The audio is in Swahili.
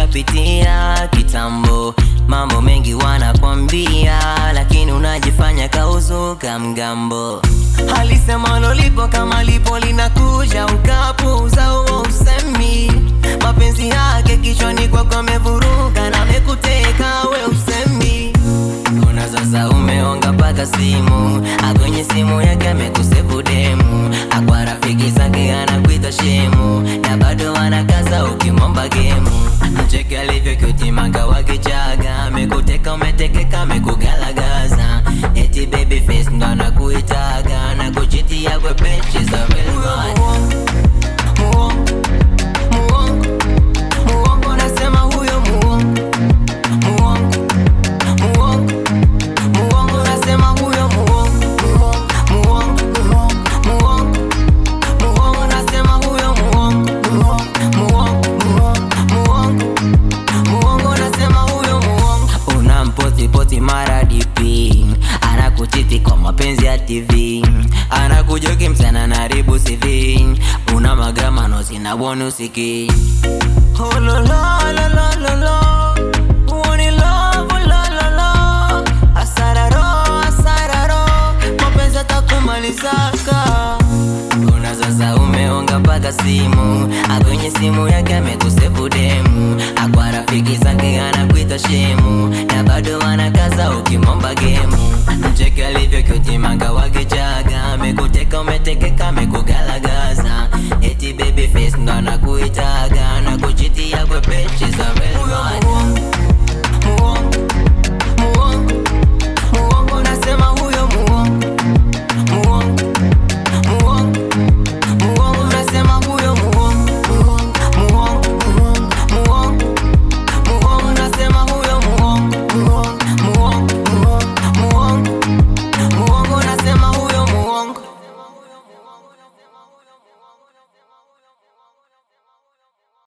ulishapitia kitambo. Mambo mengi wanakwambia, lakini unajifanya kauzuka mgambo. Alisema lolipo kama lipo linakuja, ukapuuza huo usemi. Mapenzi yake kichwani kwako amevuruga na amekuteka we usemi. Una sasa umeonga paka simu, kwenye simu yake amekusevu demu. Kwa rafiki zake anakuita shemu, na bado anakaza ukimomba gemu. Mcheke alivyo cute manga wakichaga, amekuteka umetekeka amekugalagaza. Eti baby face ndo anakuitaga, na kuchitia kwe pechi za real man. Muongo nasema huyo muongo. Muongo nasema huyo muongo. Muongo nasema huyo muongo. Muongo nasema huyo muongo. Unampoti mara DP, anakuchiti kwa mapenzi ya TV. Anakujoki msana naribu CV, una magamano sina bonusiki. Oh lo lo lo lo.